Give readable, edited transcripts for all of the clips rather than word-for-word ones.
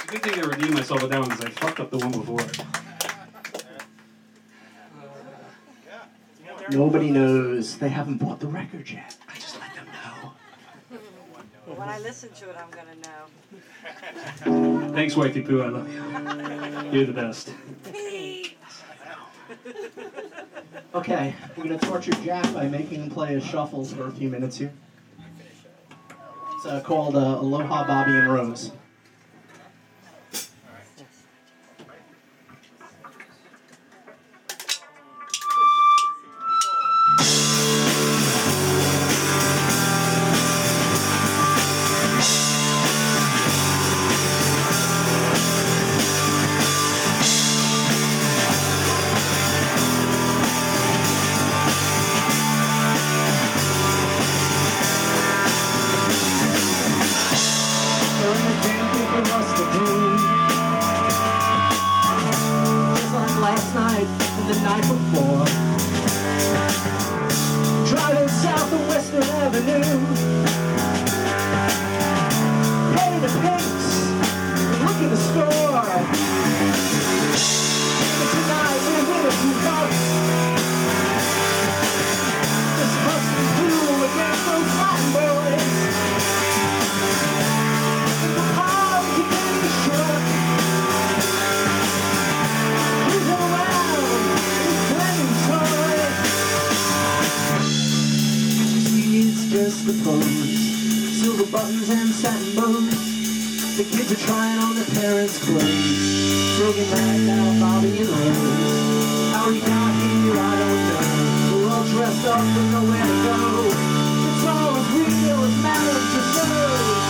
Good thing I redeemed myself with that one because I fucked up the one before. Nobody knows. They haven't bought the record yet. I just let them know. When I listen to it, I'm going to know. Thanks, Wifey Pooh. I love you. You're the best. Okay, we're going to torture Jack by making him play his shuffles for a few minutes here. It's called Aloha, Bobby, and Rose. Last night and the night before, driving south of Western Avenue, heading to Pink's, look in the store. But tonight we're with a few bucks. This must be blue against those Latin boys. And the power to get the truck. Just the pose, silver buttons and satin bows. The kids are trying on their parents' clothes, singing right now, Bobby and Rose. How we got here, I don't know. We're all dressed up with nowhere to go. It's all as real as matters to show.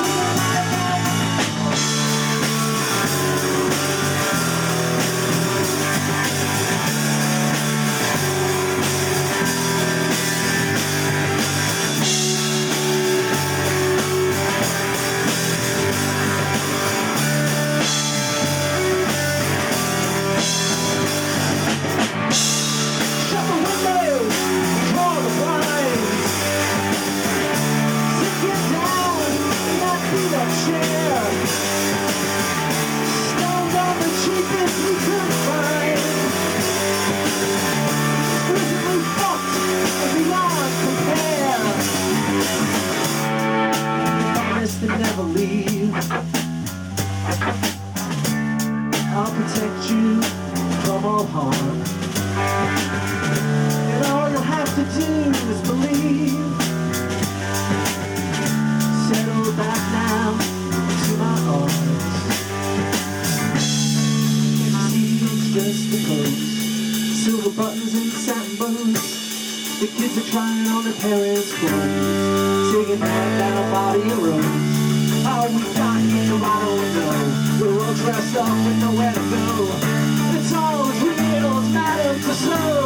Never leave. I'll protect you from all harm, and all you'll have to do is believe. Settle back now to my arms. See, it's just the clothes, silver buttons and satin bows. The kids are trying on their parents' clothes, singing right now, Bobby and Rose. How we got here, I don't know. We're all dressed up with nowhere to go. It's all as real as matters to show.